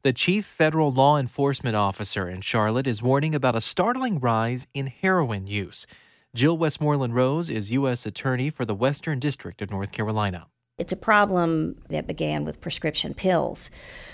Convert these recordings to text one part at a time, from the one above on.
The chief federal law enforcement officer in Charlotte is warning about a startling rise in heroin use. Jill Westmoreland Rose is U.S. Attorney for the Western District of North Carolina. It's a problem that began with prescription pills,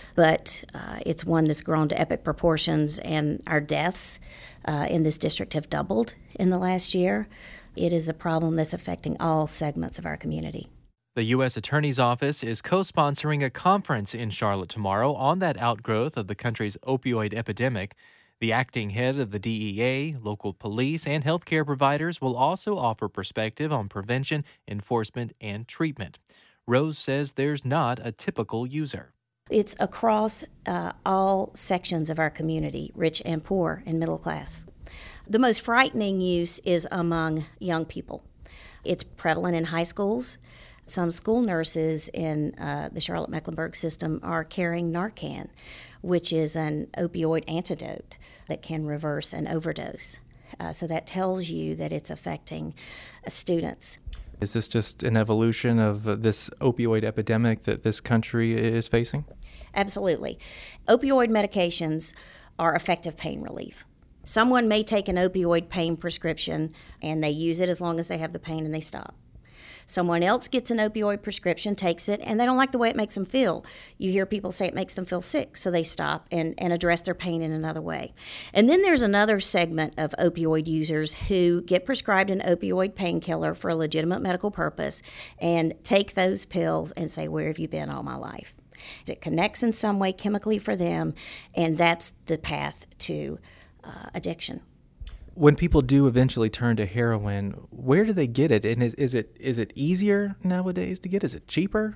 but it's one that's grown to epic proportions, and our deaths in this district have doubled in the last year. It is a problem that's affecting all segments of our community. The U.S. Attorney's Office is co-sponsoring a conference in Charlotte tomorrow on that outgrowth of the country's opioid epidemic. The acting head of the DEA, local police, and healthcare providers will also offer perspective on prevention, enforcement, and treatment. Rose says there's not a typical user. It's across all sections of our community, rich and poor and middle class. The most frightening use is among young people. It's prevalent in high schools. Some school nurses in the Charlotte-Mecklenburg system are carrying Narcan, which is an opioid antidote that can reverse an overdose. So that tells you that it's affecting students. Is this just an evolution of this opioid epidemic that this country is facing? Absolutely. Opioid medications are effective pain relief. Someone may take an opioid pain prescription and they use it as long as they have the pain and they stop. Someone else gets an opioid prescription, takes it, and they don't like the way it makes them feel. You hear people say it makes them feel sick, so they stop and address their pain in another way. And then there's another segment of opioid users who get prescribed an opioid painkiller for a legitimate medical purpose and take those pills and say, "Where have you been all my life?" It connects in some way chemically for them, and that's the path to addiction. When people do eventually turn to heroin, where do they get it? And is it easier nowadays to get? Is it cheaper?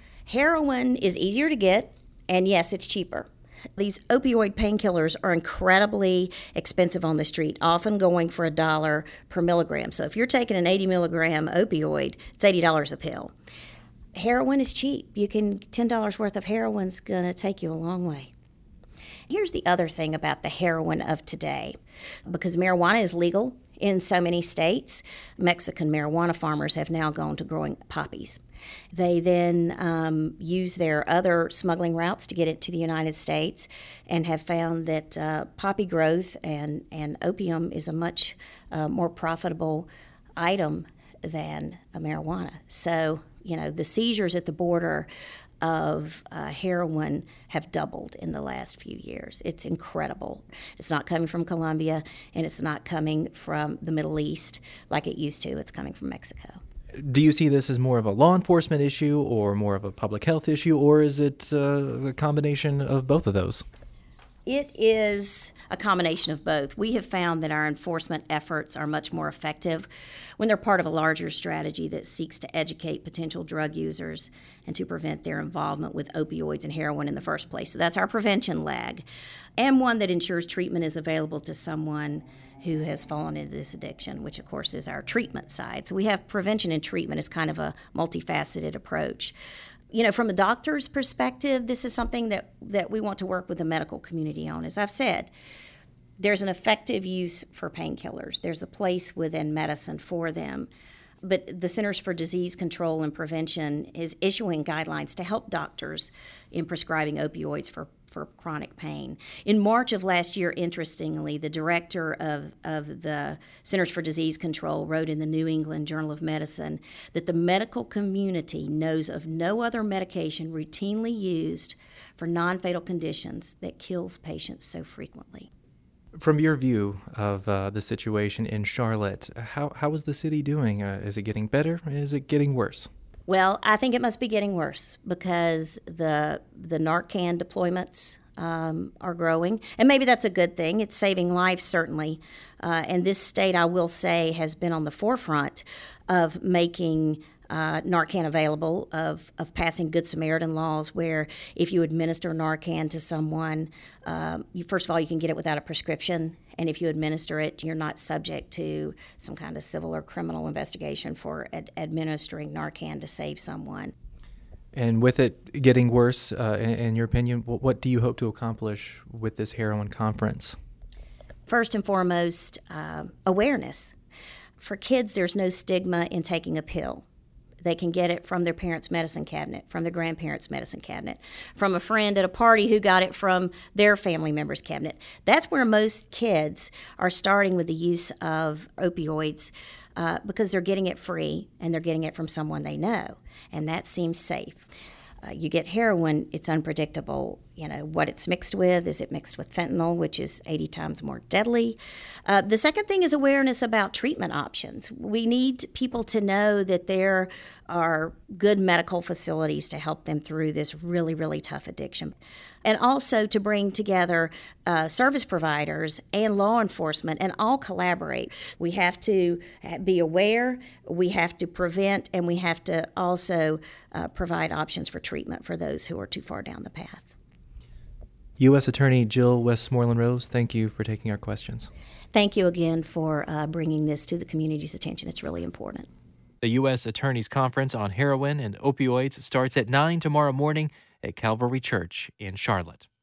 Heroin is easier to get, and yes, it's cheaper. These opioid painkillers are incredibly expensive on the street, often going for $1 per milligram. So if you're taking an 80 milligram opioid, it's $80 a pill. Heroin is cheap. $10 worth of heroin's going to take you a long way. Here's the other thing about the heroin of today. Because marijuana is legal in so many states, Mexican marijuana farmers have now gone to growing poppies. They then use their other smuggling routes to get it to the United States and have found that poppy growth and opium is a much more profitable item than marijuana. So, the seizures at the border of heroin have doubled in the last few years. It's incredible. It's not coming from Colombia, and it's not coming from the Middle East like it used to. It's coming from Mexico. Do you see this as more of a law enforcement issue or more of a public health issue, or is it a combination of both of those? It is a combination of both. We have found that our enforcement efforts are much more effective when they're part of a larger strategy that seeks to educate potential drug users and to prevent their involvement with opioids and heroin in the first place. So that's our prevention leg, and one that ensures treatment is available to someone who has fallen into this addiction, which of course is our treatment side. So we have prevention and treatment as kind of a multifaceted approach. From a doctor's perspective, this is something that we want to work with the medical community on. As I've said, there's an effective use for painkillers. There's a place within medicine for them. But the Centers for Disease Control and Prevention is issuing guidelines to help doctors in prescribing opioids for chronic pain. In March of last year, interestingly, the director of the Centers for Disease Control wrote in the New England Journal of Medicine that the medical community knows of no other medication routinely used for non-fatal conditions that kills patients so frequently. From your view of the situation in Charlotte, how is the city doing? Is it getting better? Is it getting worse? Well, I think it must be getting worse because the Narcan deployments are growing, and maybe that's a good thing. It's saving lives, certainly. And this state, I will say, has been on the forefront of making Narcan available, of passing Good Samaritan laws where if you administer Narcan to someone, first of all, you can get it without a prescription, and if you administer it, you're not subject to some kind of civil or criminal investigation for administering Narcan to save someone. And with it getting worse, in your opinion, what do you hope to accomplish with this heroin conference? First and foremost, awareness. For kids, there's no stigma in taking a pill. They can get it from their parents' medicine cabinet, from their grandparents' medicine cabinet, from a friend at a party who got it from their family member's cabinet. That's where most kids are starting with the use of opioids because they're getting it free and they're getting it from someone they know, and that seems safe. You get heroin, it's unpredictable. What it's mixed with. Is it mixed with fentanyl, which is 80 times more deadly? The second thing is awareness about treatment options. We need people to know that there are good medical facilities to help them through this really, really tough addiction. And also to bring together service providers and law enforcement and all collaborate. We have to be aware, we have to prevent, and we have to also provide options for treatment for those who are too far down the path. U.S. Attorney Jill Westmoreland Rose, thank you for taking our questions. Thank you again for bringing this to the community's attention. It's really important. The U.S. Attorney's Conference on Heroin and Opioids starts at 9 tomorrow morning at Calvary Church in Charlotte.